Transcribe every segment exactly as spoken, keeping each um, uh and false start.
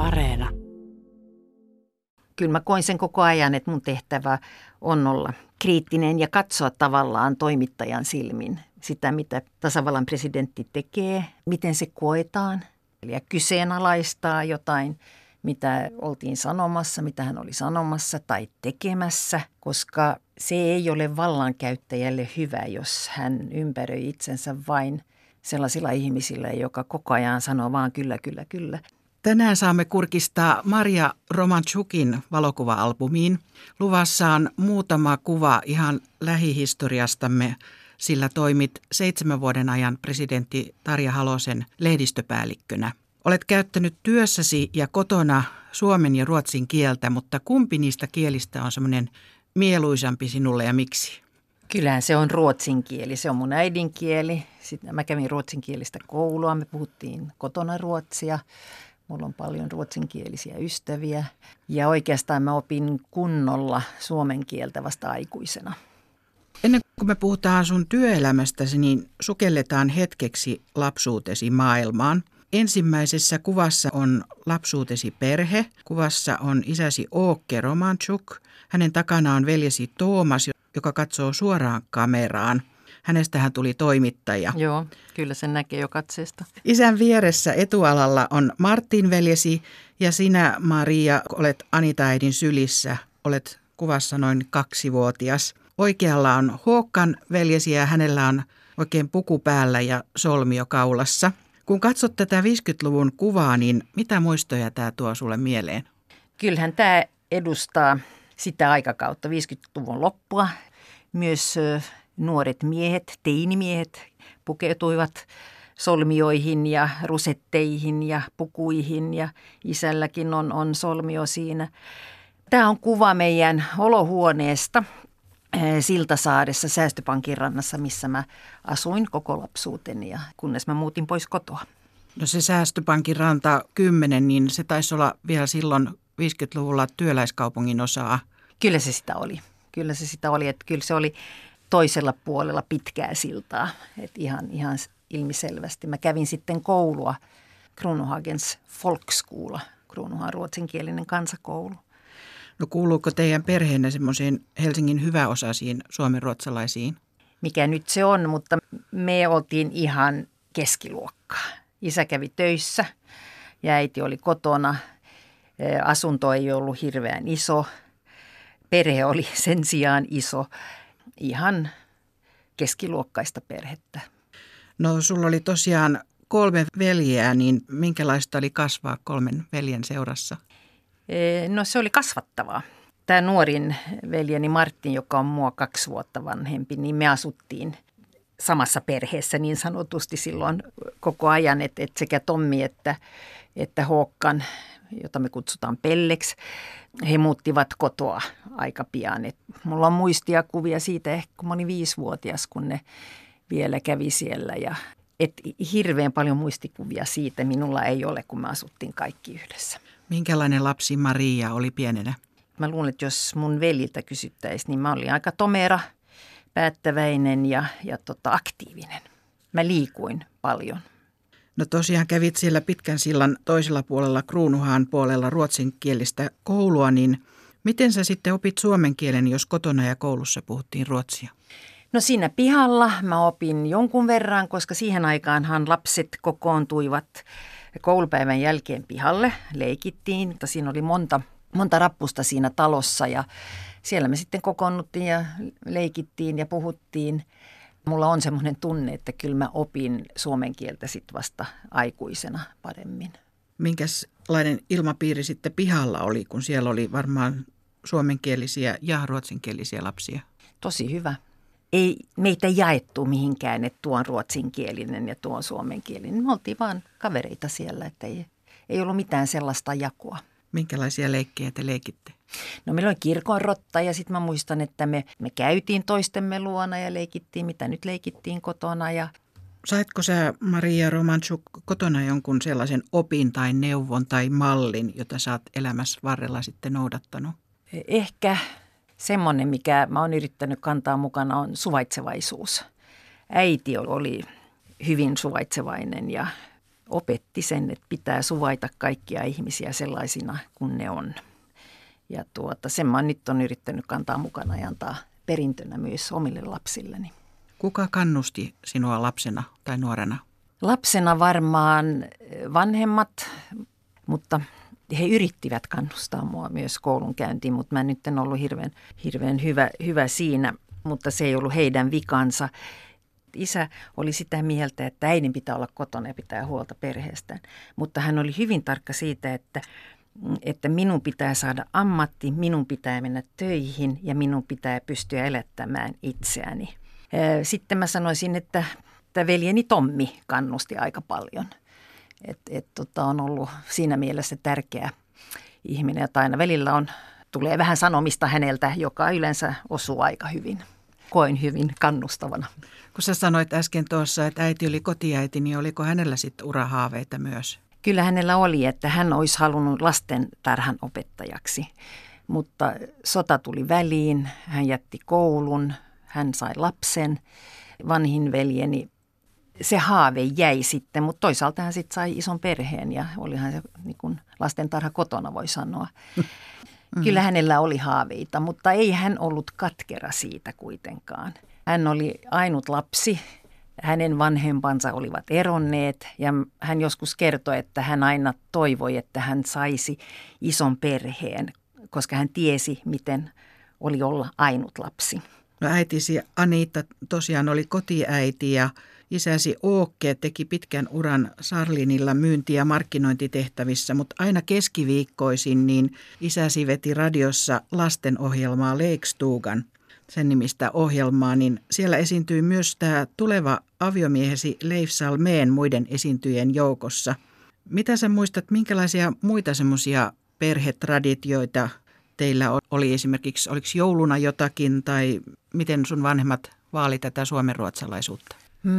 Areena. Kyllä mä koin sen koko ajan, että mun tehtävä on olla kriittinen ja katsoa tavallaan toimittajan silmin sitä, mitä tasavallan presidentti tekee, miten se koetaan ja kyseenalaistaa jotain, mitä oltiin sanomassa, mitä hän oli sanomassa tai tekemässä, koska se ei ole vallankäyttäjälle hyvä, jos hän ympäröi itsensä vain sellaisilla ihmisillä, joka koko ajan sanoo vaan kyllä, kyllä, kyllä. Tänään saamme kurkistaa Marja Romanchukin valokuva-albumiin. Luvassa on muutama kuva ihan lähihistoriastamme, sillä toimit seitsemän vuoden ajan presidentti Tarja Halosen lehdistöpäällikkönä. Olet käyttänyt työssäsi ja kotona suomen ja ruotsin kieltä, mutta kumpi niistä kielistä on semmoinen mieluisampi sinulle ja miksi? Kyllähän se on ruotsin kieli. Se on mun äidinkieli. Sitten mä kävin ruotsinkielistä koulua. Me puhuttiin kotona ruotsia. Mulla on paljon ruotsinkielisiä ystäviä. Ja oikeastaan mä opin kunnolla suomen kieltä vasta aikuisena. Ennen kuin me puhutaan sun työelämästäsi, niin sukelletaan hetkeksi lapsuutesi maailmaan. Ensimmäisessä kuvassa on lapsuutesi perhe. Kuvassa on isäsi Åke Romanchuk. Hänen takana on veljesi Toomas, joka katsoo suoraan kameraan. Hänestähän tuli toimittaja. Joo, kyllä sen näkee jo katseesta. Isän vieressä etualalla on Martin veljesi ja sinä, Maria, olet Anita-äidin sylissä. Olet kuvassa noin kaksivuotias. Oikealla on Håkan veljesi ja hänellä on oikein puku päällä ja solmio kaulassa. Kun katsot tätä viisikymmentäluvun kuvaa, niin mitä muistoja tämä tuo sulle mieleen? Kyllähän tämä edustaa sitä aikakautta, viisikymmentäluvun loppua. Myös nuoret miehet, teinimiehet pukeutuivat solmioihin ja rusetteihin ja pukuihin ja isälläkin on, on solmio siinä. Tämä on kuva meidän olohuoneesta Siltasaaressa Säästöpankin rannassa, missä mä asuin koko lapsuuteni ja kunnes mä muutin pois kotoa. No se Säästöpankin ranta kymmenen, niin se taisi olla vielä silloin viisikymmentäluvulla työläiskaupungin osaa. Kyllä se sitä oli. Kyllä se sitä oli, että kyllä se oli toisella puolella pitkää siltaa, että ihan, ihan ilmiselvästi. Mä kävin sitten koulua, Kruunuhagens Folkskola, Kruunuhan ruotsinkielinen kansakoulu. No kuuluuko teidän perheenne semmoisiin Helsingin hyväosaisiin suomenruotsalaisiin? Mikä nyt se on, mutta me oltiin ihan keskiluokkaa. Isä kävi töissä ja äiti oli kotona. Asunto ei ollut hirveän iso. Perhe oli sen sijaan iso. Ihan keskiluokkaista perhettä. No sulla oli tosiaan kolme veljeä, niin minkälaista oli kasvaa kolmen veljen seurassa? No se oli kasvattavaa. Tämä nuorin veljeni Martin, joka on mua kaksi vuotta vanhempi, niin me asuttiin samassa perheessä niin sanotusti silloin koko ajan, että, että sekä Tommi että, että Håkan, jota me kutsutaan Pelleksi, he muuttivat kotoa aika pian. Et mulla on muistia kuvia siitä ehkä, kun mä olin viisivuotias, kun ne vielä kävi siellä. Ja, et hirveän paljon muistikuvia siitä minulla ei ole, kun me asuttiin kaikki yhdessä. Minkälainen lapsi Maria oli pienenä? Mä luulen, että jos mun veljiltä kysyttäisiin, niin mä olin aika tomera, päättäväinen ja, ja tota, aktiivinen. Mä liikuin paljon. No tosiaan kävit siellä pitkän sillan toisella puolella Kruunuhaan puolella ruotsinkielistä koulua, niin miten sä sitten opit suomen kielen, jos kotona ja koulussa puhuttiin ruotsia? No siinä pihalla mä opin jonkun verran, koska siihen aikaanhan lapset kokoontuivat koulupäivän jälkeen pihalle, leikittiin. Siinä oli monta, monta rappusta siinä talossa ja siellä me sitten kokoonnuttiin ja leikittiin ja puhuttiin. Mulla on semmoinen tunne, että kyllä mä opin suomen kieltä sitten vasta aikuisena paremmin. Minkälainen ilmapiiri sitten pihalla oli, kun siellä oli varmaan suomenkielisiä ja ruotsinkielisiä lapsia? Tosi hyvä. Ei meitä jaettu mihinkään, että tuo on ruotsinkielinen ja tuo on suomenkielinen. Me oltiin vaan kavereita siellä, että ei, ei ollut mitään sellaista jakoa. Minkälaisia leikkejä te leikitte? No meillä oli kirkonrotta ja sitten mä muistan, että me, me käytiin toistemme luona ja leikittiin, mitä nyt leikittiin kotona. Ja saitko sä, Maria Romanchuk, kotona jonkun sellaisen opin tai neuvon tai mallin, jota sä oot elämässä varrella sitten noudattanut? Ehkä semmoinen, mikä mä oon yrittänyt kantaa mukana, on suvaitsevaisuus. Äiti oli hyvin suvaitsevainen ja opetti sen, että pitää suvaita kaikkia ihmisiä sellaisina kuin ne on. Ja tuota, sen mä nyt on yrittänyt kantaa mukana ja antaa perintönä myös omille lapsilleni. Kuka kannusti sinua lapsena tai nuorena? Lapsena varmaan vanhemmat, mutta he yrittivät kannustaa mua myös koulunkäyntiin, mutta mä nyt en ollut hirveän, hirveän hyvä, hyvä siinä, mutta se ei ollut heidän vikansa. Isä oli sitä mieltä, että äidin pitää olla kotona ja pitää huolta perheestään, mutta hän oli hyvin tarkka siitä, että, että minun pitää saada ammatti, minun pitää mennä töihin ja minun pitää pystyä elättämään itseäni. Sitten mä sanoisin, että, että veljeni Tommi kannusti aika paljon. Et, et, tota, on ollut siinä mielessä tärkeä ihminen, että aina välillä on, tulee vähän sanomista häneltä, joka yleensä osuu aika hyvin. Koin hyvin kannustavana. Kun sä sanoit äsken tuossa, että äiti oli kotiäiti, niin oliko hänellä sitten urahaaveita myös? Kyllä hänellä oli, että hän olisi halunnut lastentarhan opettajaksi, mutta sota tuli väliin, hän jätti koulun, hän sai lapsen, vanhin veljeni. Se haave jäi sitten, mutta toisaalta hän sitten sai ison perheen ja olihan se niin kuin lastentarha kotona, voi sanoa. Mm-hmm. Kyllä hänellä oli haaveita, mutta ei hän ollut katkera siitä kuitenkaan. Hän oli ainut lapsi, hänen vanhempansa olivat eronneet ja hän joskus kertoi, että hän aina toivoi, että hän saisi ison perheen, koska hän tiesi, miten oli olla ainut lapsi. No äitisi Anita tosiaan oli kotiäiti ja isäsi Åke teki pitkän uran Sarlinilla myynti- ja markkinointitehtävissä, mutta aina keskiviikkoisin niin isäsi veti radiossa lastenohjelmaa Lekstugan, sen nimistä ohjelmaa, niin siellä esiintyi myös tämä tuleva aviomiehesi Leif Salmén muiden esiintyjien joukossa. Mitä sä muistat, minkälaisia muita semmoisia perhetraditioita teillä oli esimerkiksi, oliko jouluna jotakin tai miten sun vanhemmat vaali tätä suomenruotsalaisuutta?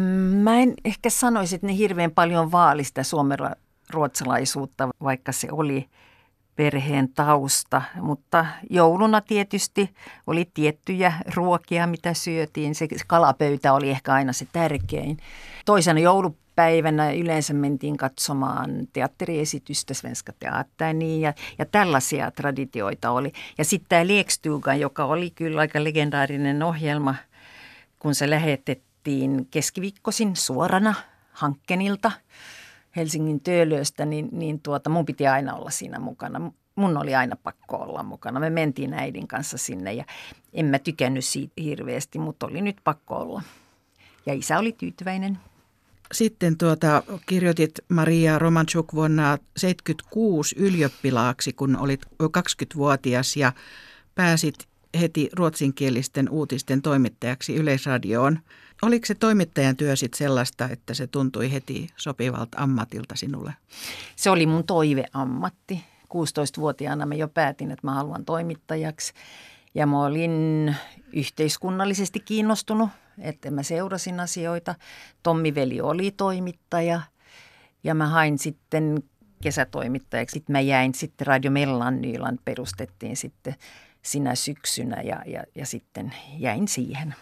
Mä en ehkä sanoisi, että ne hirveän paljon vaali sitä suomenruotsalaisuutta, vaikka se oli perheen tausta, mutta jouluna tietysti oli tiettyjä ruokia, mitä syötiin. Se kalapöytä oli ehkä aina se tärkein. Toisena joulupäivänä yleensä mentiin katsomaan teatteriesitystä, Svenska Teaterni ja, ja tällaisia traditioita oli. Ja sitten tämä Lekstugan, joka oli kyllä aika legendaarinen ohjelma, kun se lähetettiin keskiviikkoisin suorana Hankkenilta Helsingin Töölöstä, niin, niin tuota, mun piti aina olla siinä mukana. Mun oli aina pakko olla mukana. Me mentiin äidin kanssa sinne ja en mä tykännyt siitä hirveästi, mutta oli nyt pakko olla. Ja isä oli tyytyväinen. Sitten tuota, kirjoitit Maria Romanchuk vuonna seitsemänkymmentäkuusi ylioppilaaksi, kun olit kaksikymmentävuotias ja pääsit heti ruotsinkielisten uutisten toimittajaksi Yleisradioon. Oliko se toimittajan työ sitten sellaista, että se tuntui heti sopivalta ammatilta sinulle? Se oli mun toiveammatti. kuusitoistavuotiaana mä jo päätin, että mä haluan toimittajaksi. Ja mä olin yhteiskunnallisesti kiinnostunut, että mä seurasin asioita. Tommi veli oli toimittaja ja mä hain sitten kesätoimittajaksi. Sitten mä jäin sitten Radio Mellannyland perustettiin sitten sinä syksynä ja, ja, ja sitten jäin siihen.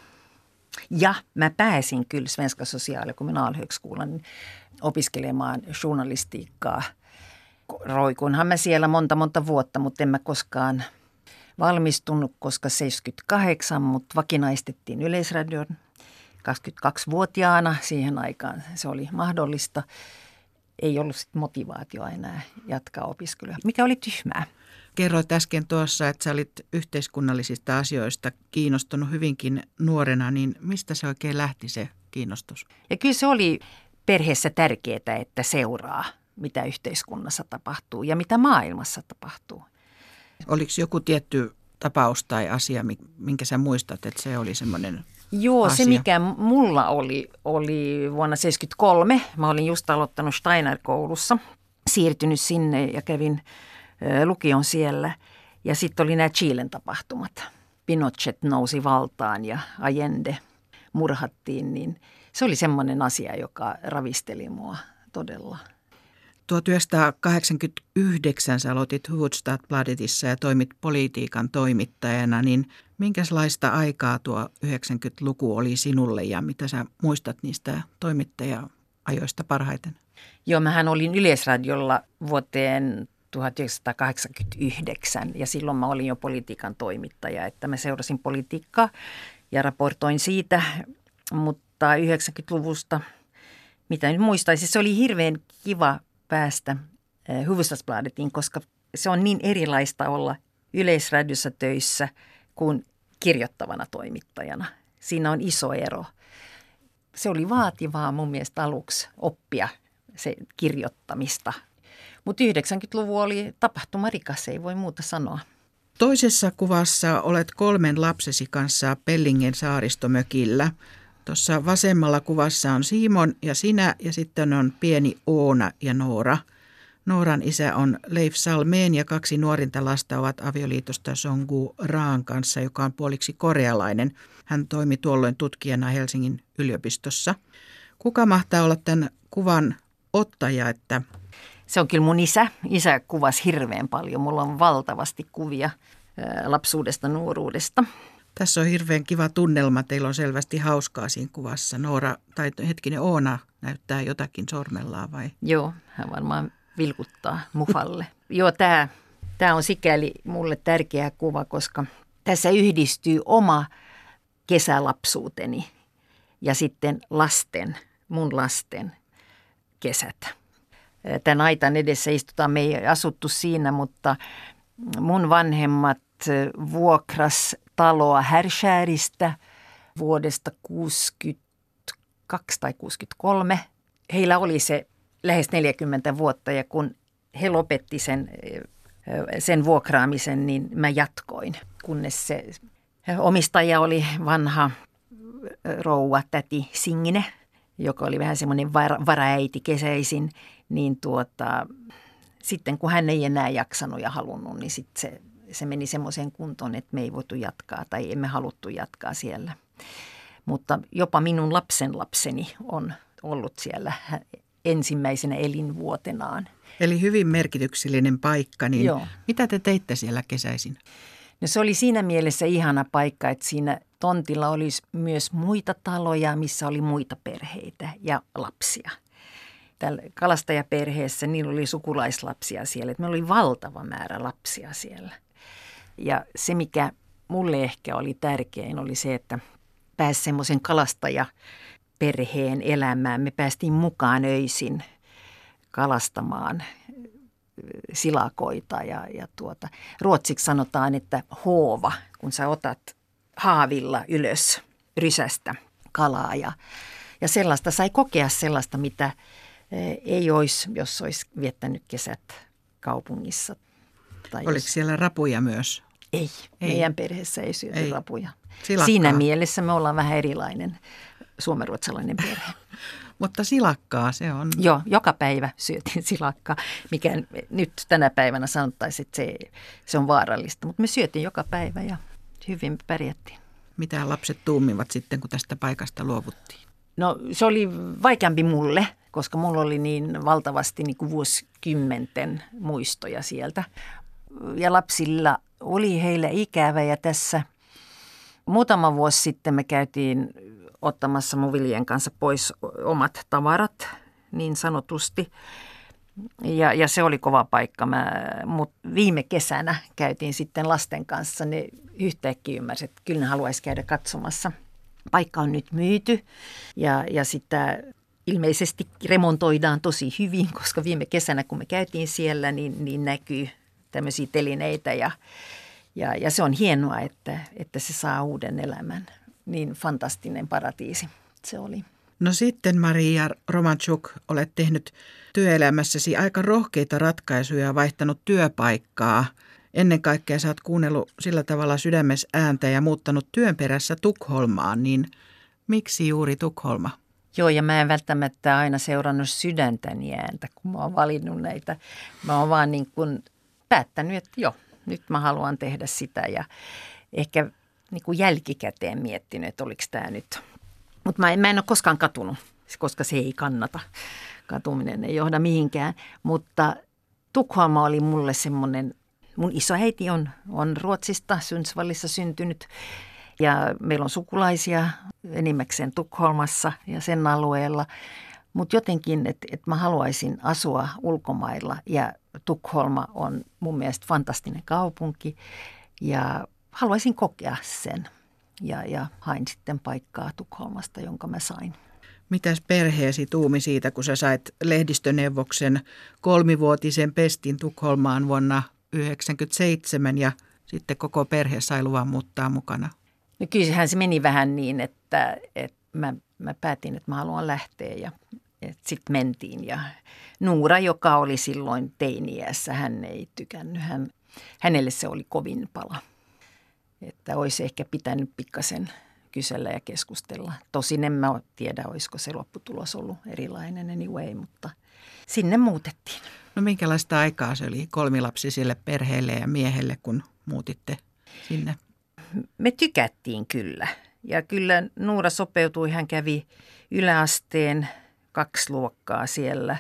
Ja mä pääsin kyllä Svenska Social- och Kommunalhögskolan opiskelemaan journalistiikkaa. Roikunhan mä siellä monta monta vuotta, mutta en mä koskaan valmistunut, koska seitsemänkymmentäkahdeksan, mutta vakinaistettiin Yleisradion kaksikymmentäkaksivuotiaana siihen aikaan. Se oli mahdollista. Ei ollut sit motivaatio enää jatkaa opiskelua, mikä oli tyhmää. Kerroit äsken tuossa, että sä olit yhteiskunnallisista asioista kiinnostunut hyvinkin nuorena, niin mistä se oikein lähti se kiinnostus? Ja kyllä se oli perheessä tärkeää, että seuraa, mitä yhteiskunnassa tapahtuu ja mitä maailmassa tapahtuu. Oliko joku tietty tapaus tai asia, minkä sä muistat, että se oli semmoinen Joo, asia? Se mikä mulla oli, oli vuonna seitsemänkymmentäkolme. Mä olin just aloittanut Steiner-koulussa, siirtynyt sinne ja kävin lukion siellä. Ja sitten oli nämä Chilen tapahtumat. Pinochet nousi valtaan ja Allende murhattiin, niin se oli semmoinen asia, joka ravisteli mua todella. tuhatyhdeksänsataakahdeksankymmentäyhdeksän sä aloitit Hufvudstadsbladetissa ja toimit politiikan toimittajana, niin minkälaista aikaa tuo yhdeksänkymmentäluku oli sinulle ja mitä sä muistat niistä toimittaja-ajoista parhaiten? Joo, mähän olin Yleisradiolla vuoteen tuhatyhdeksänsataakahdeksankymmentäyhdeksän ja silloin mä olin jo politiikan toimittaja, että mä seurasin politiikkaa ja raportoin siitä, mutta yhdeksänkymmentäluvusta, mitä nyt muistaisin, se oli hirveän kiva päästä Hufvudstadsbladetiin, koska se on niin erilaista olla Yleisradiossa töissä kuin kirjoittavana toimittajana. Siinä on iso ero. Se oli vaativaa mun mielestä aluksi oppia se kirjoittamista. Mutta yhdeksänkymmentäluvun oli tapahtumarikas, ei voi muuta sanoa. Toisessa kuvassa olet kolmen lapsesi kanssa Pellingen saaristomökillä. Tuossa vasemmalla kuvassa on Simon ja sinä ja sitten on pieni Oona ja Noora. Nooran isä on Leif Salmeen ja kaksi nuorinta lasta ovat avioliitosta Songu Raan kanssa, joka on puoliksi korealainen. Hän toimi tuolloin tutkijana Helsingin yliopistossa. Kuka mahtaa olla tämän kuvan ottaja, että... Se on kyllä mun isä. Isä kuvasi hirveän paljon. Mulla on valtavasti kuvia lapsuudesta, nuoruudesta. Tässä on hirveän kiva tunnelma. Teillä on selvästi hauskaa siinä kuvassa. Noora, tai hetkinen Oona näyttää jotakin sormellaan vai? Joo, hän varmaan vilkuttaa mufalle. Joo, tämä tää on sikäli mulle tärkeä kuva, koska tässä yhdistyy oma kesälapsuuteni ja sitten lasten, mun lasten kesät. Tämän aitan edessä istutaan, me ei asuttu siinä, mutta mun vanhemmat vuokras taloa Härskäristä vuodesta kuusikymmentäkaksi tai kuusikymmentäkolme. Heillä oli se lähes neljäkymmentä vuotta ja kun he lopetti sen, sen vuokraamisen, niin mä jatkoin, kunnes se omistaja oli vanha rouva täti Singine, joka oli vähän semmoinen var, varaäiti kesäisin, niin tuota, sitten kun hän ei enää jaksanut ja halunnut, niin sitten se, se meni semmoiseen kuntoon, että me ei voitu jatkaa tai emme haluttu jatkaa siellä. Mutta jopa minun lapsenlapseni on ollut siellä ensimmäisenä elinvuotenaan. Eli hyvin merkityksellinen paikka, niin Joo. Mitä te teitte siellä kesäisin? No se oli siinä mielessä ihana paikka, että siinä tontilla olisi myös muita taloja, missä oli muita perheitä ja lapsia. Tällä kalastajaperheessä niillä oli sukulaislapsia siellä, että meillä oli valtava määrä lapsia siellä. Ja se, mikä mulle ehkä oli tärkein, oli se, että pääsi semmoisen kalastajaperheen elämään. Me päästiin mukaan öisin kalastamaan silakoita ja, ja tuota, ruotsiksi sanotaan, että hoova, kun sä otat haavilla ylös rysästä kalaa ja, ja sellaista sai kokea sellaista, mitä ei olisi, jos olisi viettänyt kesät kaupungissa. Tai Oliko jos... siellä rapuja myös? Ei, ei. Meidän perheessä ei syöty ei. rapuja. Silakkaa. Siinä mielessä me ollaan vähän erilainen suomenruotsalainen perhe. Mutta silakkaa se on. Joo, joka päivä syötiin silakkaa, mikä nyt tänä päivänä sanottaisiin, että se, se on vaarallista. Mutta me syötiin joka päivä ja hyvin pärjättiin. Mitä lapset tuumivat sitten, kun tästä paikasta luovuttiin? No se oli vaikeampi mulle, koska mulla oli niin valtavasti niin kuin vuosikymmenten muistoja sieltä. Ja lapsilla oli heillä ikävä ja tässä muutama vuosi sitten me käytiin ottamassa mun veljen kanssa pois omat tavarat niin sanotusti. Ja, ja se oli kova paikka. Mutta viime kesänä käytiin sitten lasten kanssa. Ne yhtäkkiä ymmärsivät, että kyllä ne haluaisi käydä katsomassa. Paikka on nyt myyty ja, ja sitä ilmeisesti remontoidaan tosi hyvin, koska viime kesänä kun me käytiin siellä, niin, niin näkyy tämmöisiä telineitä ja, ja, ja se on hienoa, että, että se saa uuden elämän. Niin fantastinen paratiisi se oli. No sitten Maria Romanchuk, olet tehnyt työelämässäsi aika rohkeita ratkaisuja ja vaihtanut työpaikkaa. Ennen kaikkea sä oot kuunnellut sillä tavalla sydämessä ääntä ja muuttanut työn perässä Tukholmaan, niin miksi juuri Tukholma? Joo, ja mä en välttämättä aina seurannut sydäntäni ääntä, kun mä oon valinnut näitä. Mä oon vaan niin kuin päättänyt, että joo, nyt mä haluan tehdä sitä ja ehkä niin kuin jälkikäteen miettinyt, että oliko tämä nyt. Mutta mä, mä en ole koskaan katunut, koska se ei kannata. Katuminen ei johda mihinkään, mutta Tukholma oli mulle semmoinen, mun isoäiti on, on Ruotsista, Sundsvallissa syntynyt ja meillä on sukulaisia enimmäkseen Tukholmassa ja sen alueella. Mutta jotenkin, että et mä haluaisin asua ulkomailla ja Tukholma on mun mielestä fantastinen kaupunki ja haluaisin kokea sen. Ja, ja hain sitten paikkaa Tukholmasta, jonka mä sain. Mitäs perheesi tuumi siitä, kun sä sait lehdistöneuvoksen kolmivuotisen pestin Tukholmaan vuonna yhdeksänkymmentäseitsemän ja sitten koko perhe sai luvan muuttaa mukana? No kyllähän se meni vähän niin, että, että mä, mä päätin, että mä haluan lähteä ja sitten mentiin. Ja Nuura, joka oli silloin teini-iässä, hän ei tykännyt. Hän, hänelle se oli kovin pala, että olisi ehkä pitänyt pikkasen kysellä ja keskustella. Tosin en mä tiedä, olisiko se lopputulos ollut erilainen anyway, mutta sinne muutettiin. No minkälaista aikaa se oli kolmilapsisille perheelle ja miehelle, kun muutitte sinne? Me tykättiin kyllä. Ja kyllä Nuura sopeutui, hän kävi yläasteen kaksi luokkaa siellä.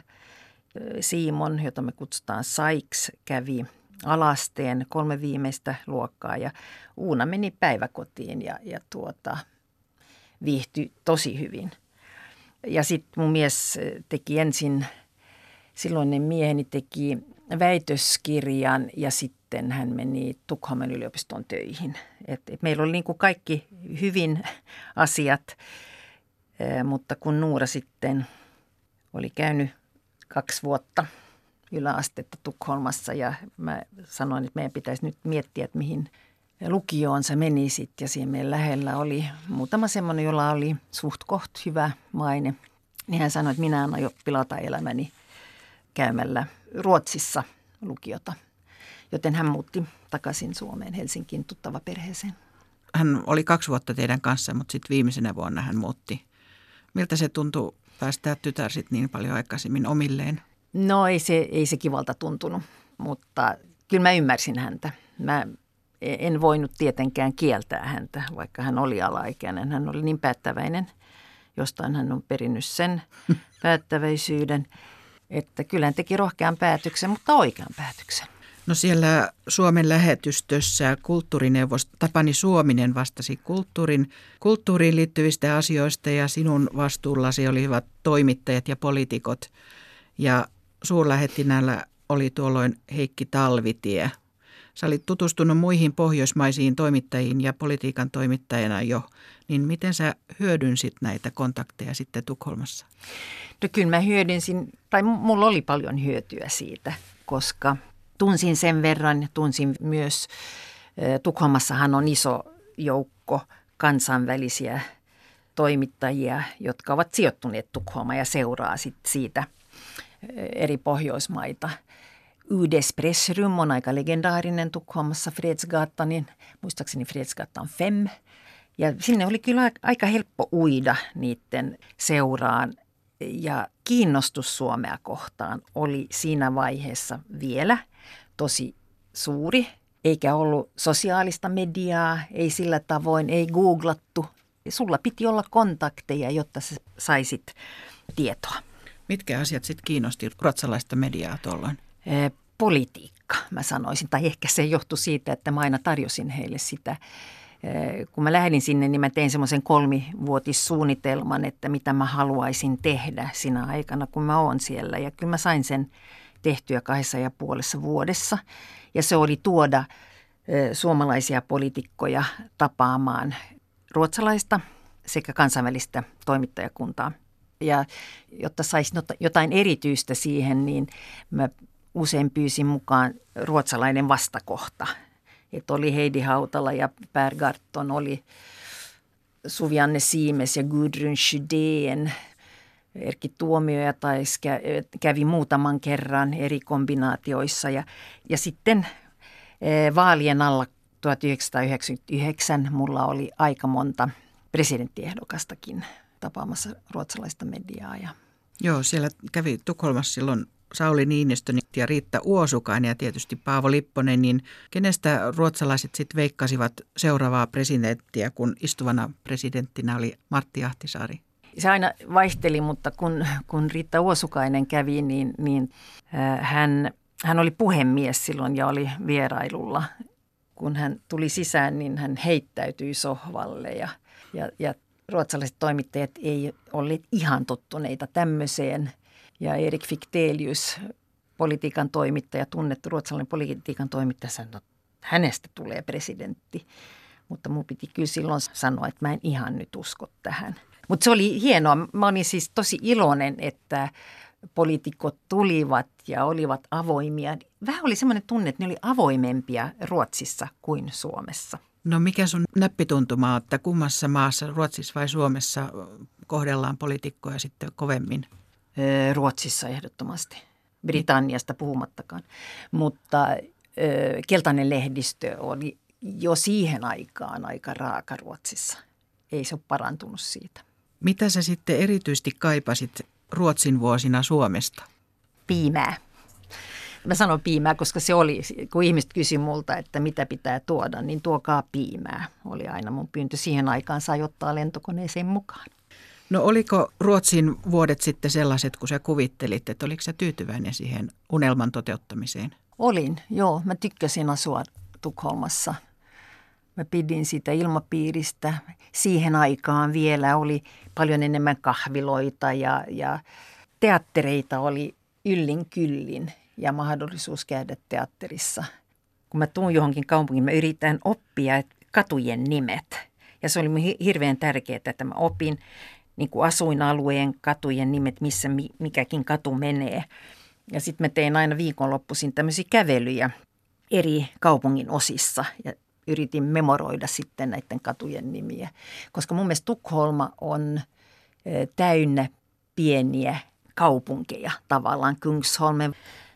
Simon, jota me kutsutaan Saiks, kävi alasteen kolme viimeistä luokkaa ja Uuna meni päiväkotiin ja, ja tuota, viihtyi tosi hyvin. Ja sitten mun mies teki ensin, silloinen mieheni teki väitöskirjan ja sitten hän meni Tukholman yliopistoon töihin. Et, et meillä oli niin kuin kaikki hyvin asiat, e, mutta kun Nuura sitten oli käynyt kaksi vuotta yläastetta Tukholmassa ja mä sanoin, että meidän pitäisi nyt miettiä, että mihin lukioon sä menisit. Ja siinä meidän lähellä oli muutama semmoinen, jolla oli suht koht hyvä maine. Niin hän sanoi, että minä en aio pilata elämäni käymällä Ruotsissa lukiota. Joten hän muutti takaisin Suomeen Helsinkiin tuttava perheeseen. Hän oli kaksi vuotta teidän kanssa, mutta sitten viimeisenä vuonna hän muutti. Miltä se tuntui päästää tytär sit niin paljon aikaisemmin omilleen? No ei se, ei se kivalta tuntunut, mutta kyllä mä ymmärsin häntä. Mä en voinut tietenkään kieltää häntä, vaikka hän oli alaikäinen. Hän oli niin päättäväinen, jostain hän on perinnyt sen päättäväisyyden, että kyllä hän teki rohkean päätöksen, mutta oikean päätöksen. No siellä Suomen lähetystössä kulttuurineuvos Tapani Suominen vastasi kulttuurin, kulttuuriin liittyvistä asioista ja sinun vastuullasi olivat toimittajat ja poliitikot. Ja suurlähettinäällä oli tuolloin Heikki Talvitie. Sä olit tutustunut muihin pohjoismaisiin toimittajiin ja politiikan toimittajana jo, niin miten sä hyödynsit näitä kontakteja sitten Tukholmassa? No kyllä mä hyödynsin, tai mulla oli paljon hyötyä siitä, koska tunsin sen verran, tunsin myös, Tukholmassahan on iso joukko kansainvälisiä toimittajia, jotka ovat sijoittuneet Tukholmaan ja seuraa sit siitä eri Pohjoismaita. Ydes Pressrum on aika legendaarinen Tukholmassa, Fredsgatanin, muistaakseni Fredsgatan fem. Ja sinne oli kyllä aika helppo uida niiden seuraan. Ja kiinnostus Suomea kohtaan oli siinä vaiheessa vielä tosi suuri. Eikä ollut sosiaalista mediaa, ei sillä tavoin, ei googlattu. Sulla piti olla kontakteja, jotta sä saisit tietoa. Mitkä asiat sitten kiinnosti ruotsalaista mediaa tuolloin? E, politiikka, mä sanoisin. Tai ehkä se johtui siitä, että mä aina tarjosin heille sitä. E, kun mä lähdin sinne, niin mä tein semmoisen kolmivuotissuunnitelman, että mitä mä haluaisin tehdä siinä aikana, kun mä oon siellä. Ja kyllä mä sain sen tehtyä kahdessa ja puolessa vuodessa. Ja se oli tuoda e, suomalaisia poliitikkoja tapaamaan ruotsalaista sekä kansainvälistä toimittajakuntaa. Ja jotta saisi jotain erityistä siihen, niin mä usein pyysin mukaan ruotsalainen vastakohta. Että oli Heidi Hautala ja Per Garton, oli Suvi-Anne Siimes ja Gudrun Schyden. Erkki Tuomioja taisi kävi muutaman kerran eri kombinaatioissa. Ja, ja sitten vaalien alla tuhatyhdeksänsataayhdeksänkymmentäyhdeksän mulla oli aika monta presidenttiehdokastakin tapaamassa ruotsalaista mediaa. Ja Joo, siellä kävi Tukholmassa silloin Sauli Niinistö ja Riitta Uosukainen ja tietysti Paavo Lipponen, niin kenestä ruotsalaiset sitten veikkasivat seuraavaa presidenttiä, kun istuvana presidenttinä oli Martti Ahtisaari? Se aina vaihteli, mutta kun, kun Riitta Uosukainen kävi, niin, niin äh, hän, hän oli puhemies silloin ja oli vierailulla. Kun hän tuli sisään, niin hän heittäytyi sohvalle ja, ja, ja ruotsalaiset toimittajat ei olleet ihan tottuneita tämmöiseen. Ja Erik Fichtelius, politiikan toimittaja, tunnettu ruotsalainen politiikan toimittaja, sanoi, että hänestä tulee presidentti. Mutta mun piti kyllä silloin sanoa, että mä en ihan nyt usko tähän. Mutta se oli hienoa. Mä olin siis tosi iloinen, että poliitikot tulivat ja olivat avoimia. Vähän oli semmoinen tunne, että ne oli avoimempia Ruotsissa kuin Suomessa. No mikä sun näppituntuma on, että kummassa maassa, Ruotsissa vai Suomessa, kohdellaan poliitikkoja sitten kovemmin? Ruotsissa ehdottomasti. Britanniasta puhumattakaan. Mutta keltainen lehdistö oli jo siihen aikaan aika raaka Ruotsissa. Ei se ole parantunut siitä. Mitä sä sitten erityisesti kaipasit Ruotsin vuosina Suomesta? Piimää. Mä sanon piimää, koska se oli, kun ihmiset kysyi multa, että mitä pitää tuoda, niin tuokaa piimää. Oli aina mun pyyntö. Siihen aikaan sai ottaa lentokoneeseen mukaan. No oliko Ruotsin vuodet sitten sellaiset, kun sä kuvittelit, että oliko sä tyytyväinen siihen unelman toteuttamiseen? Olin, joo. Mä tykkäsin asua Tukholmassa. Mä pidin siitä ilmapiiristä. Siihen aikaan vielä oli paljon enemmän kahviloita ja, ja teattereita oli yllin kyllin ja mahdollisuus käydä teatterissa. Kun mä tuun johonkin kaupunkiin, mä yritän oppia katujen nimet. Ja se oli hirveän tärkeää, että mä opin niin kuin asuinalueen katujen nimet, missä mikäkin katu menee. Ja sitten mä tein aina viikonloppuisin tämmöisiä kävelyjä eri kaupungin osissa ja yritin memoroida sitten näiden katujen nimiä. Koska mun mielestä Tukholma on täynnä pieniä kaupunkeja tavallaan. Kungsholmen,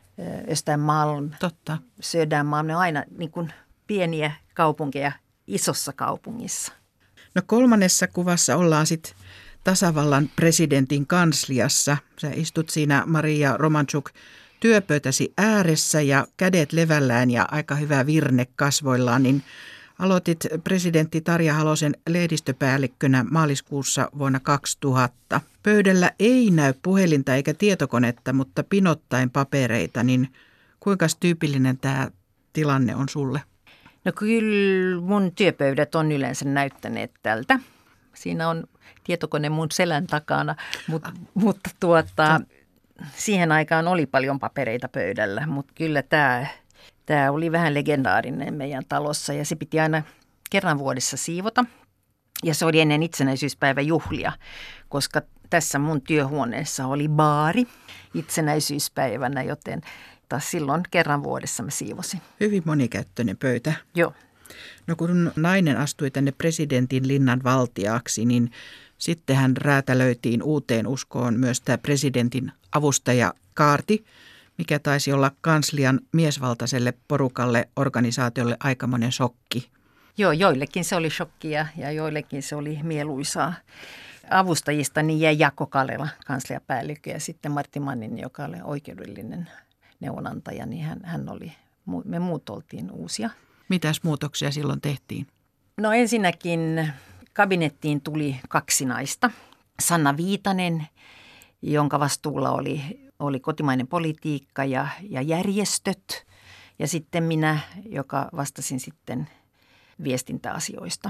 Östermalm, Totta. Södermalm, ne on aina niin kuin pieniä kaupunkeja isossa kaupungissa. No kolmannessa kuvassa ollaan sitten tasavallan presidentin kansliassa. Sä istut siinä, Maria Romanchuk, työpöytäsi ääressä ja kädet levällään ja aika hyvä virne kasvoillaan, niin aloitit presidentti Tarja Halosen lehdistöpäällikkönä maaliskuussa vuonna kaksituhatta. Pöydällä ei näy puhelinta eikä tietokonetta, mutta pinottain papereita, niin kuinka tyypillinen tämä tilanne on sulle? No kyllä mun työpöydät on yleensä näyttäneet tältä. Siinä on tietokone mun selän takana, mutta, mutta tuota, siihen aikaan oli paljon papereita pöydällä, mutta kyllä tämä, tämä oli vähän legendaarinen meidän talossa ja se piti aina kerran vuodessa siivota. Ja se oli ennen itsenäisyyspäiväjuhlia, koska tässä mun työhuoneessa oli baari itsenäisyyspäivänä, joten taas silloin kerran vuodessa mä siivosin. Hyvin monikäyttöinen pöytä. Joo. No kun nainen astui tänne presidentin linnan valtiaaksi, niin sitten hän räätälöitiin uuteen uskoon myös tämä presidentin avustajakaarti, mikä taisi olla kanslian miesvaltaiselle porukalle, organisaatiolle aikamoinen shokki. Joo, joillekin se oli shokkia ja joillekin se oli mieluisaa. Avustajista niin jäi Jaakko Kalela, kansliapäällikkö, ja sitten Martti Mannin, joka oli oikeudellinen neuvonantaja, niin hän, hän oli, me muut oltiin uusia. Mitäs muutoksia silloin tehtiin? No ensinnäkin kabinettiin tuli kaksi naista. Sanna Viitanen, jonka vastuulla oli, oli kotimainen politiikka ja, ja järjestöt. Ja sitten minä, joka vastasin sitten viestintäasioista.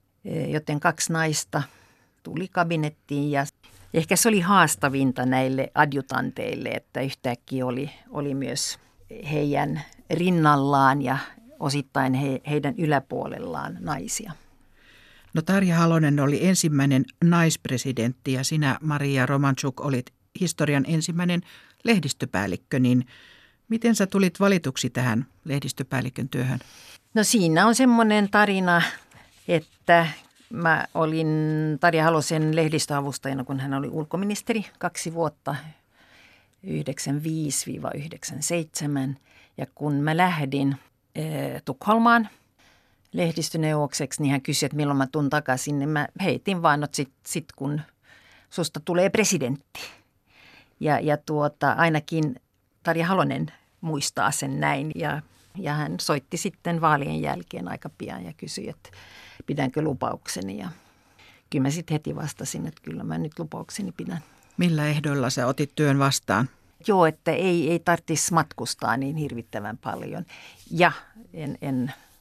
Joten kaksi naista tuli kabinettiin ja ehkä se oli haastavinta näille adjutanteille, että yhtäkkiä oli, oli myös heidän rinnallaan ja osittain he, heidän yläpuolellaan naisia. No Tarja Halonen oli ensimmäinen naispresidentti ja sinä, Maria Romanchuk, olit historian ensimmäinen lehdistöpäällikkö, niin miten sä tulit valituksi tähän lehdistöpäällikön työhön? No siinä on semmoinen tarina, että mä olin Tarja Halosen lehdistöavustajana, kun hän oli ulkoministeri kaksi vuotta, yhdeksänkymmentäviisi yhdeksänkymmentäseitsemän. Ja kun mä lähdin eh, Tukholmaan lehdistöneuvokseksi, niin hän kysyi, että milloin mä tuun takaisin. Niin mä heitin vaan, että sit, sit kun susta tulee presidentti. Ja, ja tuota, ainakin Tarja Halonen muistaa sen näin ja, ja hän soitti sitten vaalien jälkeen aika pian ja kysyi, että pidänkö lupaukseni. Ja kyllä mä sitten heti vastasin, että kyllä mä nyt lupaukseni pidän. Millä ehdoilla sä otit työn vastaan? Joo, että ei, ei tarvitsisi matkustaa niin hirvittävän paljon ja en, en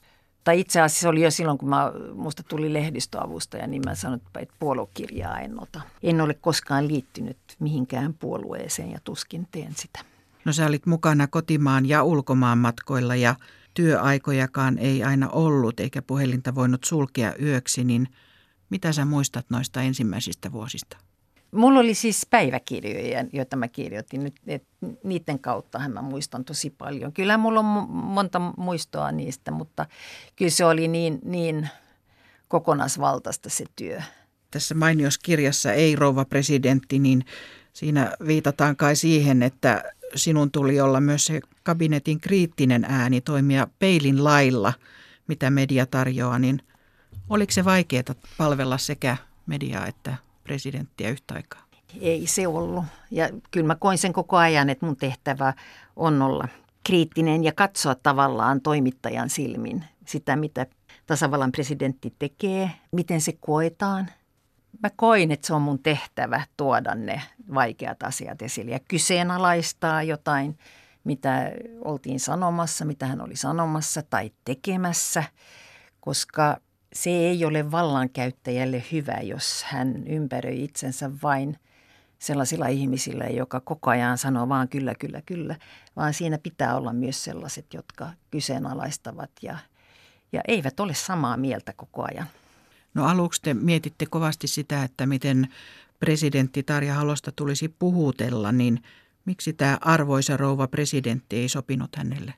Mutta itse asiassa oli jo silloin, kun mä, musta tuli lehdistöavustaja, niin mä sanoin, että puoluekirjaa en ota. En ole koskaan liittynyt mihinkään puolueeseen ja tuskin teen sitä. No sä olit mukana kotimaan ja ulkomaan matkoilla ja työaikojakaan ei aina ollut eikä puhelinta voinut sulkea yöksi, niin mitä sä muistat noista ensimmäisistä vuosista? Mulla oli siis päiväkirjoja, joita mä kirjoitin nyt, että niiden kauttahan mä muistan tosi paljon. Kyllä mulla on monta muistoa niistä, mutta kyllä se oli niin, niin kokonaisvaltaista se työ. Tässä mainiossa kirjassa Ei rouva presidentti, niin siinä viitataan kai siihen, että sinun tuli olla myös se kabinetin kriittinen ääni, toimia peilin lailla, mitä media tarjoaa, niin oliko se vaikeaa palvella sekä mediaa että presidenttiä yhtä aikaa? Ei se ollut. Ja kyllä mä koin sen koko ajan, että mun tehtävä on olla kriittinen ja katsoa tavallaan toimittajan silmin sitä, mitä tasavallan presidentti tekee, miten se koetaan. Mä koin, että se on mun tehtävä tuoda ne vaikeat asiat esille ja kyseenalaistaa jotain, mitä oltiin sanomassa, mitä hän oli sanomassa tai tekemässä, koska se ei ole vallankäyttäjälle hyvä, jos hän ympäröi itsensä vain sellaisilla ihmisillä, joka koko ajan sanoo vaan kyllä, kyllä, kyllä, vaan siinä pitää olla myös sellaiset, jotka kyseenalaistavat ja, ja eivät ole samaa mieltä koko ajan. No aluksi te mietitte kovasti sitä, että miten presidentti Tarja Halosta tulisi puhutella, niin miksi tämä arvoisa rouva presidentti ei sopinut hänelle?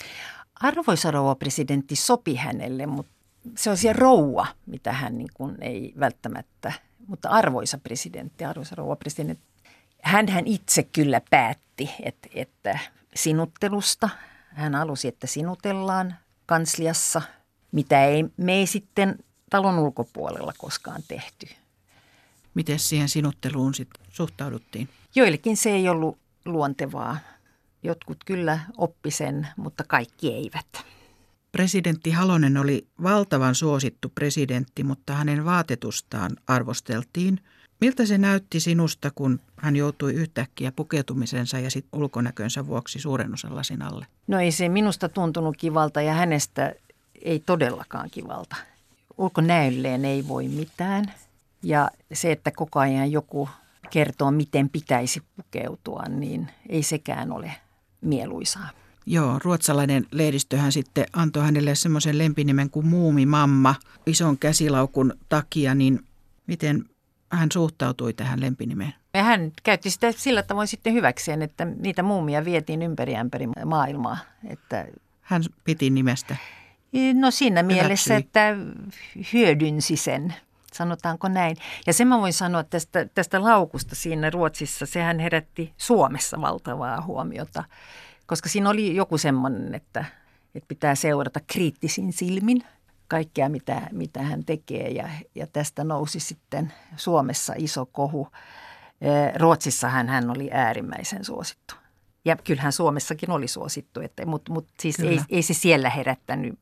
Arvoisa rouva presidentti sopi hänelle, mutta se on siellä rouva, mitä hän niin kuin ei välttämättä, mutta arvoisa presidentti, arvoisa rouva presidentti, hänhän itse kyllä päätti, että, että sinuttelusta, hän halusi, että sinutellaan kansliassa, mitä ei me ei sitten talon ulkopuolella koskaan tehty. Miten siihen sinutteluun sitten suhtauduttiin? Joillekin se ei ollut luontevaa. Jotkut kyllä oppi sen, mutta kaikki eivät. Presidentti Halonen oli valtavan suosittu presidentti, mutta hänen vaatetustaan arvosteltiin. Miltä se näytti sinusta, kun hän joutui yhtäkkiä pukeutumisensa ja sit ulkonäkönsä vuoksi suuren osan lasin alle? No ei se minusta tuntunut kivalta ja hänestä ei todellakaan kivalta. Ulkonäölleen ei voi mitään ja se, että koko ajan joku kertoo, miten pitäisi pukeutua, niin ei sekään ole mieluisaa. Joo, ruotsalainen lehdistöhän sitten antoi hänelle semmoisen lempinimen kuin Muumimamma ison käsilaukun takia, niin miten hän suhtautui tähän lempinimeen? Ja hän käytti sitä sillä tavoin sitten hyväkseen, että niitä muumia vietiin ympäri ämpäri maailmaa. Että hän piti nimestä. No siinä Hyväksyi. Mielessä, että hyödynsi sen, sanotaanko näin. Ja sen mä voin sanoa tästä, tästä laukusta siinä Ruotsissa, sehän herätti Suomessa valtavaa huomiota. Koska siinä oli joku semmoinen, että, että pitää seurata kriittisin silmin kaikkea, mitä, mitä hän tekee. Ja, ja tästä nousi sitten Suomessa iso kohu. Ruotsissahan hän oli äärimmäisen suosittu. Ja kyllähän Suomessakin oli suosittu, että, mutta, mutta siis ei, ei se siellä herättänyt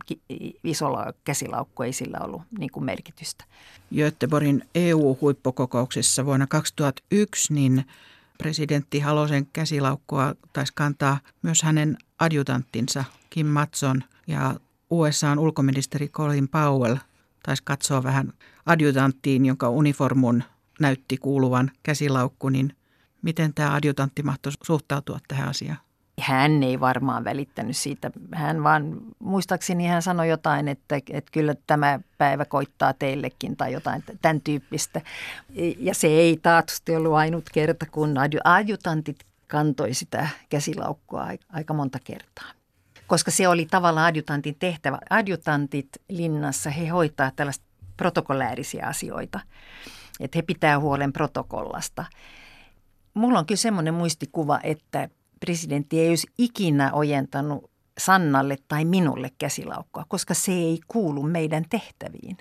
isolla käsilaukku, ei sillä ollut niin kuin merkitystä. Göteborgin E U-huippukokouksessa vuonna kaksituhattayksi niin presidentti Halosen käsilaukkua taisi kantaa myös hänen adjutanttinsa Kim Matson ja U S A:n ulkoministeri Colin Powell taisi katsoa vähän adjutanttiin, jonka uniformun näytti kuuluvan käsilaukku, niin miten tämä adjutantti mahtoi suhtautua tähän asiaan? Hän ei varmaan välittänyt siitä. Hän vaan, muistaakseni hän sanoi jotain, että, että kyllä tämä päivä koittaa teillekin tai jotain tämän tyyppistä. Ja se ei taatusti ollut ainut kerta, kun adjutantit kantoi sitä käsilaukkua aika monta kertaa. Koska se oli tavallaan adjutantin tehtävä. Adjutantit linnassa, he hoitaa tällaista protokollääärisiä asioita, että he pitää huolen protokollasta. Mulla on kyllä semmoinen muistikuva, että presidentti ei olisi ikinä ojentanut Sannalle tai minulle käsilaukkua, koska se ei kuulu meidän tehtäviin.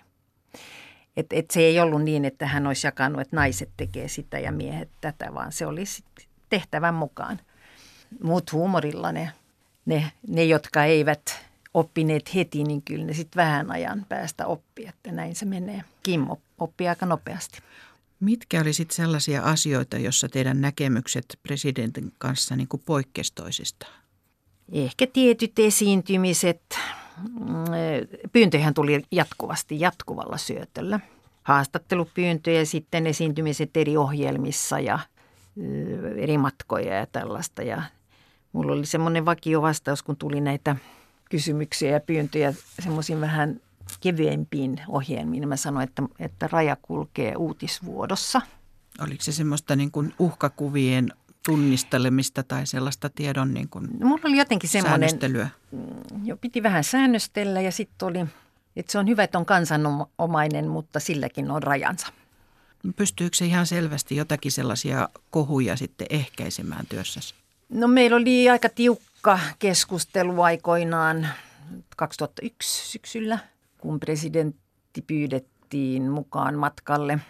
Et, et se ei ollut niin, että hän olisi jakanut, että naiset tekee sitä ja miehet tätä, vaan se oli tehtävän mukaan. Mut huumorilla ne, ne, ne, jotka eivät oppineet heti, niin kyllä ne sitten vähän ajan päästä oppii, että näin se menee. Kim oppii aika nopeasti. Mitkä oli sitten sellaisia asioita, joissa teidän näkemykset presidentin kanssa niin kuin poikkesi toisistaan? Ehkä tietyt esiintymiset, pyyntöjä tuli jatkuvasti jatkuvalla syötöllä. Haastattelupyyntöjä, sitten esiintymiset eri ohjelmissa ja eri matkoja ja tällaista. Ja mulla oli semmoinen vakiovastaus, kun tuli näitä kysymyksiä ja pyyntöjä semmoisiin vähän kevyempiin ohjelmiin. Mä sanoin, että, että raja kulkee uutisvuodossa. Oliko se semmoista niin kuin uhkakuvien tunnistelemista tai sellaista tiedon niin kuin no, mulla oli jotenkin semmoinen, säännöstelyä? Jo piti vähän säännöstellä ja sitten oli, että se on hyvä, että on kansanomainen, mutta silläkin on rajansa. Pystyykö se ihan selvästi jotakin sellaisia kohuja sitten ehkäisemään työssäsi? No meillä oli aika tiukka keskustelu aikoinaan kaksituhattayksi syksyllä, kun presidentti pyydettiin mukaan matkalle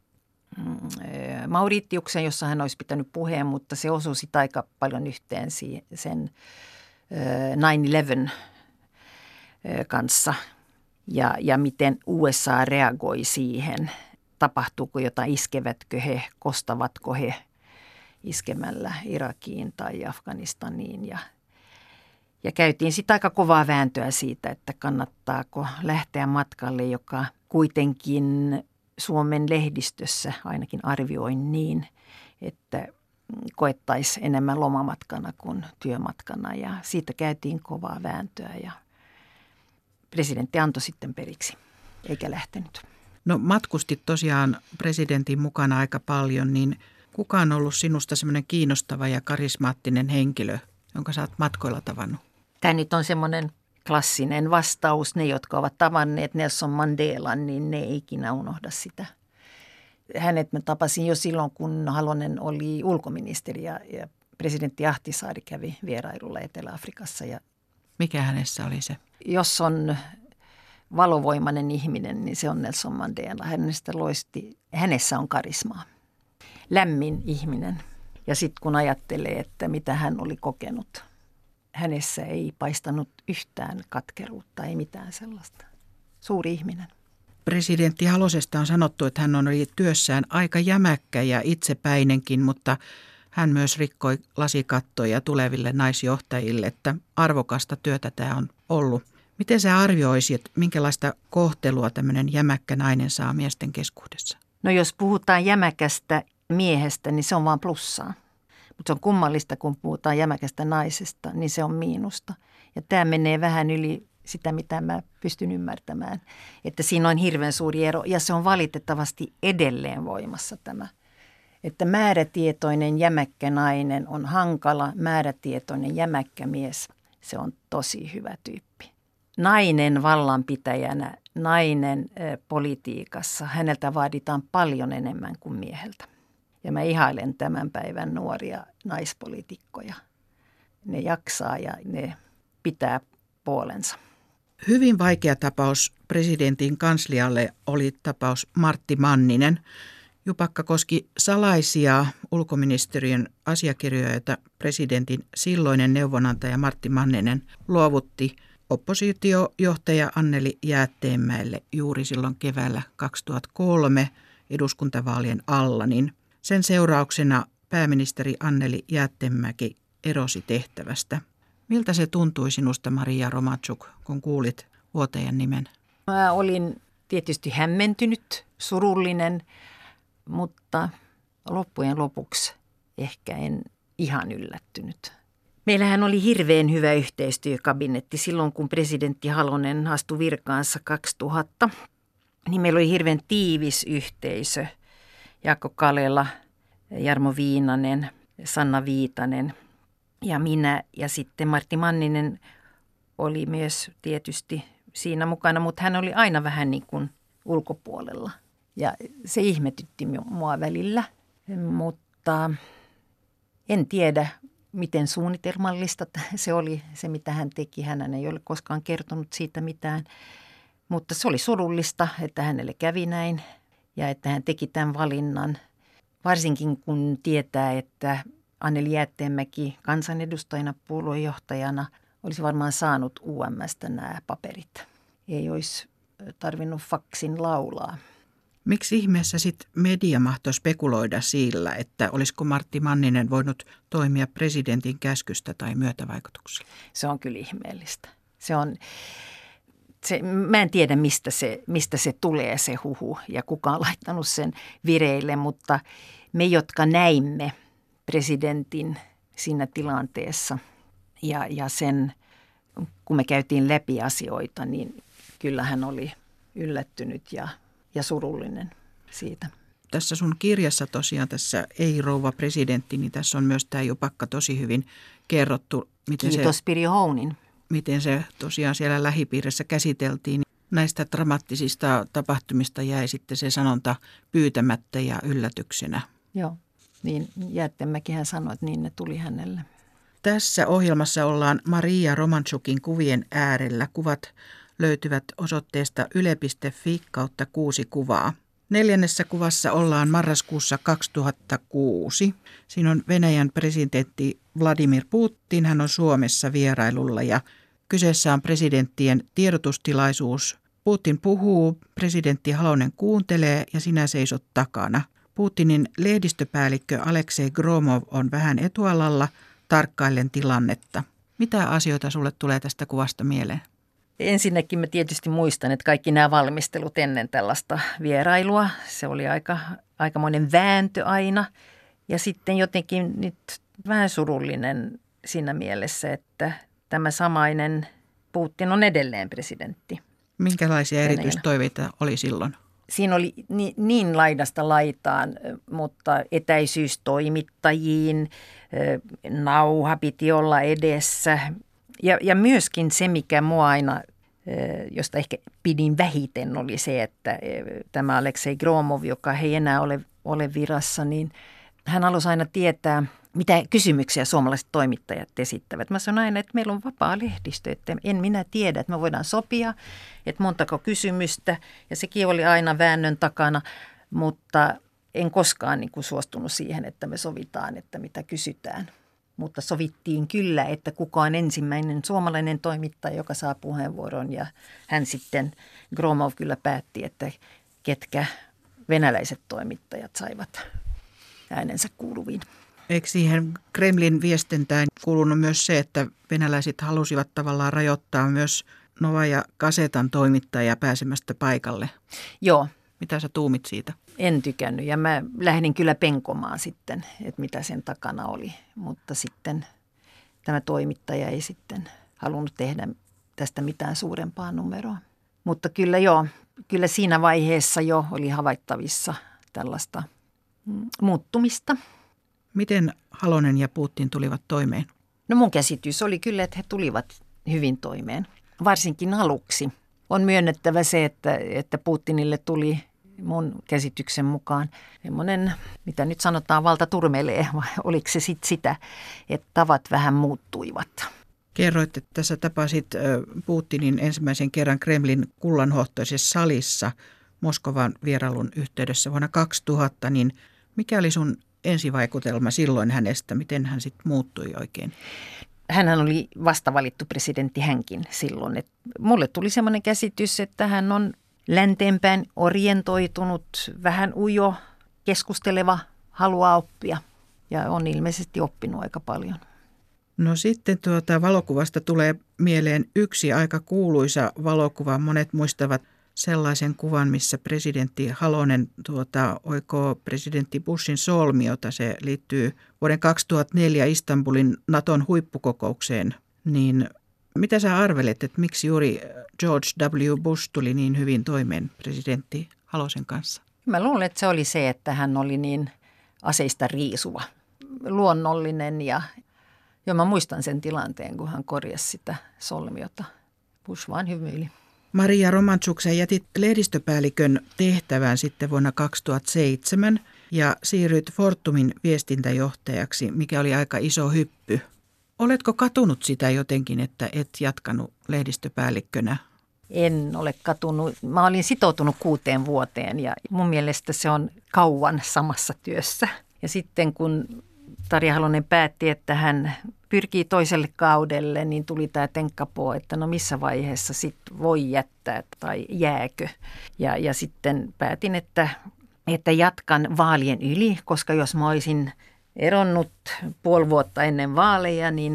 Mauritiuksen, jossa hän olisi pitänyt puheen, mutta se osui sitä aika paljon yhteen sen nine eleven kanssa ja, ja miten U S A reagoi siihen. Tapahtuuko jotain, iskevätkö he, kostavatko he iskemällä Irakiin tai Afganistaniin ja Ja käytiin sitten aika kovaa vääntöä siitä, että kannattaako lähteä matkalle, joka kuitenkin Suomen lehdistössä ainakin arvioin niin, että koettaisi enemmän lomamatkana kuin työmatkana. Ja siitä käytiin kovaa vääntöä ja presidentti antoi sitten periksi, eikä lähtenyt. No matkustit tosiaan presidentin mukana aika paljon, niin kuka on ollut sinusta semmoinen kiinnostava ja karismaattinen henkilö, jonka sä oot matkoilla tavannut? Tämä nyt on semmoinen klassinen vastaus. Ne, jotka ovat tavanneet Nelson Mandelan, niin ne ei ikinä unohda sitä. Hänet mä tapasin jo silloin, kun Halonen oli ulkoministeri ja, ja presidentti Ahtisaari kävi vierailulla Etelä-Afrikassa. Ja mikä hänessä oli se? Jos on valovoimainen ihminen, niin se on Nelson Mandela. Hänestä loisti, hänessä on karismaa. Lämmin ihminen. Ja sitten kun ajattelee, että mitä hän oli kokenut, hänessä ei paistanut yhtään katkeruutta, ei mitään sellaista. Suuri ihminen. Presidentti Halosesta on sanottu, että hän on ollut työssään aika jämäkkä ja itsepäinenkin, mutta hän myös rikkoi lasikattoja tuleville naisjohtajille, että arvokasta työtä tämä on ollut. Miten sä arvioisit, minkälaista kohtelua tämmöinen jämäkkä nainen saa miesten keskuudessa? No jos puhutaan jämäkästä miehestä, niin se on vaan plussaa. Mutta se on kummallista, kun puhutaan jämäkästä naisesta, niin se on miinusta. Ja tämä menee vähän yli sitä, mitä mä pystyn ymmärtämään. Että siinä on hirveän suuri ero ja se on valitettavasti edelleen voimassa tämä. Että määrätietoinen jämäkkä nainen on hankala, määrätietoinen jämäkkä mies, se on tosi hyvä tyyppi. Nainen vallanpitäjänä, nainen ä, politiikassa, häneltä vaaditaan paljon enemmän kuin mieheltä. Ja mä ihailen tämän päivän nuoria naispoliitikkoja. Ne jaksaa ja ne pitää puolensa. Hyvin vaikea tapaus presidentin kanslialle oli tapaus Martti Manninen. Jupakka koski salaisia ulkoministeriön asiakirjoja, joita presidentin silloinen neuvonantaja Martti Manninen luovutti oppositiojohtaja Anneli Jäätteenmäelle juuri silloin keväällä kaksituhattakolme eduskuntavaalien alla, niin sen seurauksena pääministeri Anneli Jäätteenmäki erosi tehtävästä. Miltä se tuntui sinusta, Maria Romanchuk, kun kuulit vuotajan nimen? Mä olin tietysti hämmentynyt, surullinen, mutta loppujen lopuksi ehkä en ihan yllättynyt. Meillähän oli hirveän hyvä yhteistyökabinetti silloin, kun presidentti Halonen astui virkaansa kaksituhatta. Niin meillä oli hirveän tiivis yhteisö. Jaakko Kalela, Jarmo Viinanen, Sanna Viitanen ja minä. Ja sitten Martti Manninen oli myös tietysti siinä mukana, mutta hän oli aina vähän niin kuin ulkopuolella. Ja se ihmetytti mua välillä, mutta en tiedä, miten suunnitelmallista se oli, se mitä hän teki. Hän ei ole koskaan kertonut siitä mitään, mutta se oli surullista, että hänelle kävi näin ja että hän teki tämän valinnan. Varsinkin kun tietää, että Anneli Jäätteenmäki kansanedustajana, puoluejohtajana olisi varmaan saanut U M:stä nämä paperit. Ei olisi tarvinnut faksin laulaa. Miksi ihmeessä sitten media mahtoi spekuloida sillä, että olisiko Martti Manninen voinut toimia presidentin käskystä tai myötävaikutuksella? Se on kyllä ihmeellistä. Se on, Se, mä en tiedä, mistä se, mistä se tulee se huhu ja kuka on laittanut sen vireille, mutta me, jotka näimme presidentin siinä tilanteessa ja, ja sen, kun me käytiin läpi asioita, niin kyllä hän oli yllättynyt ja, ja surullinen siitä. Tässä sun kirjassa tosiaan, tässä Ei rouva presidentti, niin tässä on myös tämä jupakka tosi hyvin kerrottu. Miten Kiitos se, Pirjo Hounin. Miten se tosiaan siellä lähipiirissä käsiteltiin. Näistä dramaattisista tapahtumista jäi sitten se sanonta pyytämättä ja yllätyksenä. Joo, niin Jäätteenmäkihän sanoi, että niin ne tuli hänelle. Tässä ohjelmassa ollaan Maria Romanchukin kuvien äärellä. Kuvat löytyvät osoitteesta yle piste fi kautta kuusi kuvaa. Neljännessä kuvassa ollaan marraskuussa kaksituhattakuusi. Siinä on Venäjän presidentti Vladimir Putin. Hän on Suomessa vierailulla ja kyseessä on presidenttien tiedotustilaisuus. Putin puhuu, presidentti Halonen kuuntelee ja sinä seisot takana. Putinin lehdistöpäällikkö Aleksei Gromov on vähän etualalla tarkkaillen tilannetta. Mitä asioita sulle tulee tästä kuvasta mieleen? Ensinnäkin mä tietysti muistan, että kaikki nämä valmistelut ennen tällaista vierailua, se oli aika, aikamoinen vääntö aina. Ja sitten jotenkin nyt vähän surullinen siinä mielessä, että tämä samainen Putin on edelleen presidentti. Minkälaisia erityistoiveita oli silloin? Siinä oli niin, niin laidasta laitaan, mutta etäisyys toimittajiin, nauha piti olla edessä. Ja, ja myöskin se, mikä mua aina, josta ehkä pidin vähiten, oli se, että tämä Aleksei Gromov, joka ei enää ole, ole virassa, niin hän halusi aina tietää, mitä kysymyksiä suomalaiset toimittajat esittävät. Mä sanon aina, että meillä on vapaa lehdistö, että en minä tiedä, että me voidaan sopia, että montako kysymystä. Ja sekin oli aina väännön takana, mutta en koskaan niin kuin suostunut siihen, että me sovitaan, että mitä kysytään. Mutta sovittiin kyllä, että kuka on ensimmäinen suomalainen toimittaja, joka saa puheenvuoron. Ja hän sitten, Gromov kyllä päätti, että ketkä venäläiset toimittajat saivat äänensä kuuluviin. Eikö siihen Kremlin viestintään kuulunut myös se, että venäläiset halusivat tavallaan rajoittaa myös Novaja Gazetan toimittajia pääsemästä paikalle? Joo. Mitä sä tuumit siitä? En tykännyt ja mä lähdin kyllä penkomaan sitten, että mitä sen takana oli, mutta sitten tämä toimittaja ei sitten halunnut tehdä tästä mitään suurempaa numeroa. Mutta kyllä joo, kyllä siinä vaiheessa jo oli havaittavissa tällaista muuttumista. Miten Halonen ja Putin tulivat toimeen? No mun käsitys oli kyllä, että he tulivat hyvin toimeen, varsinkin aluksi. On myönnettävä se, että, että Putinille tuli mun käsityksen mukaan semmoinen, mitä nyt sanotaan, valta turmelee, vai oliko se sitten sitä, että tavat vähän muuttuivat. Kerroit, että tässä tapasit Putinin ensimmäisen kerran Kremlin kullanhohtoisessa salissa Moskovan vierailun yhteydessä vuonna kaksituhatta, niin mikä oli sun ensivaikutelma silloin hänestä? Miten hän sitten muuttui oikein? Hänhän oli vastavalittu presidentti hänkin silloin. Et mulle tuli semmoinen käsitys, että hän on länteenpäin orientoitunut, vähän ujo, keskusteleva, haluaa oppia ja on ilmeisesti oppinut aika paljon. No sitten tuota valokuvasta tulee mieleen yksi aika kuuluisa valokuva. Monet muistavat sellaisen kuvan, missä presidentti Halonen tuota, oikoo presidentti Bushin solmiota. Se liittyy vuoden kaksituhattaneljä Istanbulin Naton huippukokoukseen. Niin mitä sä arvelet, että miksi juuri George W. Bush tuli niin hyvin toimeen presidentti Halosen kanssa? Mä luulen, että se oli se, että hän oli niin aseista riisuva, luonnollinen ja jo mä muistan sen tilanteen, kun hän korjasi sitä solmiota. Bush vaan hymyili. Maria Romanchuk, sä jätit lehdistöpäällikön tehtävään sitten vuonna kaksituhattaseitsemän ja siirryit Fortumin viestintäjohtajaksi, mikä oli aika iso hyppy. Oletko katunut sitä jotenkin, että et jatkanut lehdistöpäällikkönä? En ole katunut. Mä olin sitoutunut kuuteen vuoteen ja mun mielestä se on kauan samassa työssä. Ja sitten kun Tarja Halonen päätti, että hän pyrkii toiselle kaudelle, niin tuli tämä tenkkapoo, että no missä vaiheessa sitten voi jättää tai jääkö. Ja, ja sitten päätin, että, että jatkan vaalien yli, koska jos mä olisin eronnut puoli vuotta ennen vaaleja, niin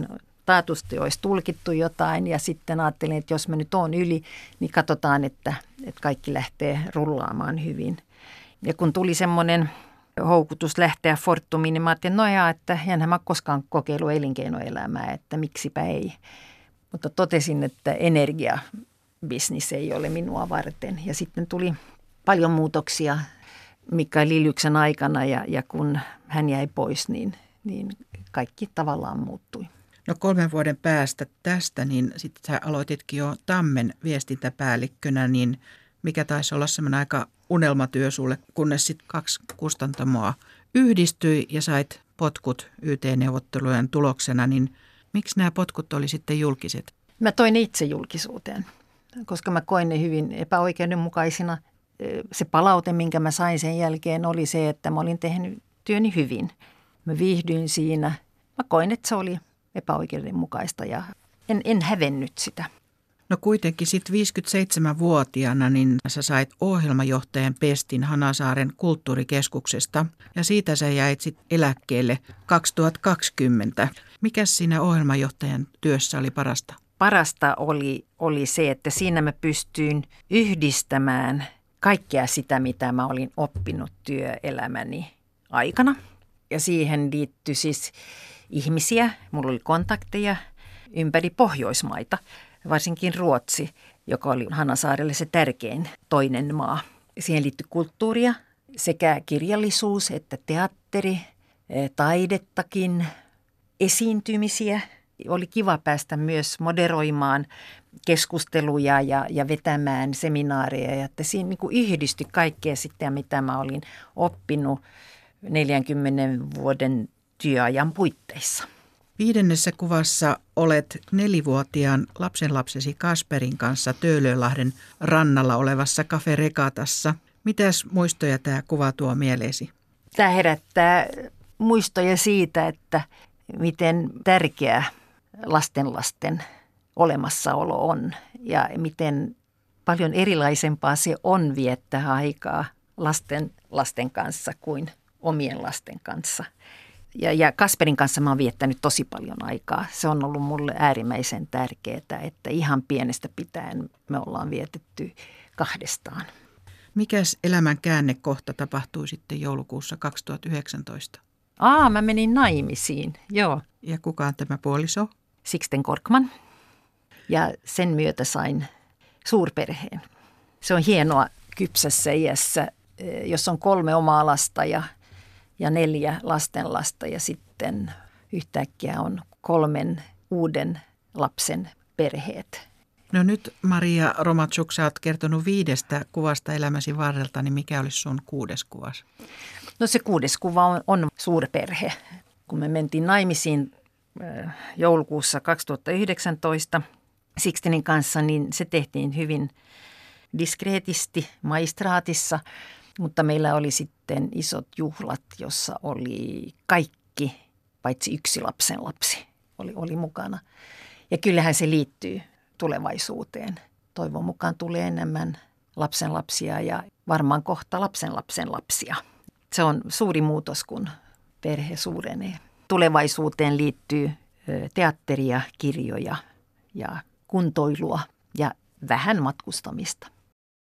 taatusti olisi tulkittu jotain ja sitten ajattelin, että jos mä nyt oon yli, niin katsotaan, että, että kaikki lähtee rullaamaan hyvin. Ja kun tuli semmoinen houkutus lähteä Fortumiin, niin mä ajattelin, no jaa, että enhän mä koskaan kokeillut elinkeinoelämää, että miksipä ei. Mutta totesin, että energiabisnis ei ole minua varten. Ja sitten tuli paljon muutoksia Mikael Liljyksen aikana ja, ja kun hän jäi pois, niin, niin kaikki tavallaan muuttui. No kolmen vuoden päästä tästä, niin sitten sä aloititkin jo Tammen viestintäpäällikkönä, niin mikä taisi olla semmoinen aika unelmatyö sulle, kunnes sitten kaksi kustantamoa yhdistyi ja sait potkut Y T-neuvottelujen tuloksena, niin miksi nämä potkut oli sitten julkiset? Mä toin itse julkisuuteen, koska mä koin ne hyvin epäoikeudenmukaisina. Se palaute, minkä mä sain sen jälkeen, oli se, että mä olin tehnyt työni hyvin. Mä viihdyin siinä. Mä koin, että se oli epäoikeudenmukaista ja en, en hävennyt sitä. No kuitenkin sitten viisikymmentäseitsemänvuotiaana niin sä sait ohjelmajohtajan pestin Hanasaaren kulttuurikeskuksesta ja siitä sä jäit sitten eläkkeelle kaksituhattakaksikymmentä. Mikäs siinä ohjelmajohtajan työssä oli parasta? Parasta oli, oli se, että siinä mä pystyin yhdistämään kaikkea sitä, mitä mä olin oppinut työelämäni aikana. Ja siihen liittyi siis ihmisiä, mulla oli kontakteja ympäri Pohjoismaita, varsinkin Ruotsi, joka oli Hanasaarelle se tärkein toinen maa. Siihen liittyi kulttuuria, sekä kirjallisuus että teatteri, taidettakin, esiintymisiä. Oli kiva päästä myös moderoimaan keskusteluja ja, ja vetämään seminaareja. Ja että siinä niin kuin yhdistyi kaikkea sitten, mitä mä olin oppinut neljänkymmenen vuoden työajan puitteissa. Viidennessä kuvassa olet nelivuotiaan lapsenlapsesi Kasperin kanssa Töölönlahden rannalla olevassa Cafe Recatassa. Mitäs muistoja tämä kuva tuo mieleesi? Tämä herättää muistoja siitä, että miten tärkeä lastenlasten olemassaolo on ja miten paljon erilaisempaa se on viettää aikaa lasten lasten kanssa kuin omien lasten kanssa. Ja, ja Kasperin kanssa mä oon viettänyt tosi paljon aikaa. Se on ollut mulle äärimmäisen tärkeää, että ihan pienestä pitäen me ollaan vietetty kahdestaan. Mikäs elämän käännekohta tapahtui sitten joulukuussa kaksituhattayhdeksäntoista? Aa, mä menin naimisiin, joo. Ja kuka on tämä puoliso? Sixten Korkman. Ja sen myötä sain suurperheen. Se on hienoa kypsässä iässä, jos on kolme omaa lasta ja, ja neljä lastenlasta ja sitten yhtäkkiä on kolmen uuden lapsen perheet. No nyt Maria Romanchuk, sä oot kertonut viidestä kuvasta elämäsi varrelta, niin mikä olisi sun kuudes kuvas? No se kuudes kuva on, on suurperhe. Kun me mentiin naimisiin joulukuussa kaksituhattayhdeksäntoista Sixtenin kanssa, niin se tehtiin hyvin diskreetisti maistraatissa, mutta meillä oli sitten isot juhlat, jossa oli kaikki, paitsi yksi lapsenlapsi oli, oli mukana. Ja kyllähän se liittyy tulevaisuuteen. Toivon mukaan tulee enemmän lapsenlapsia ja varmaan kohta lapsenlapsen lapsia. Se on suuri muutos, kun perhe suurenee. Tulevaisuuteen liittyy teatteria, kirjoja ja kuntoilua ja vähän matkustamista.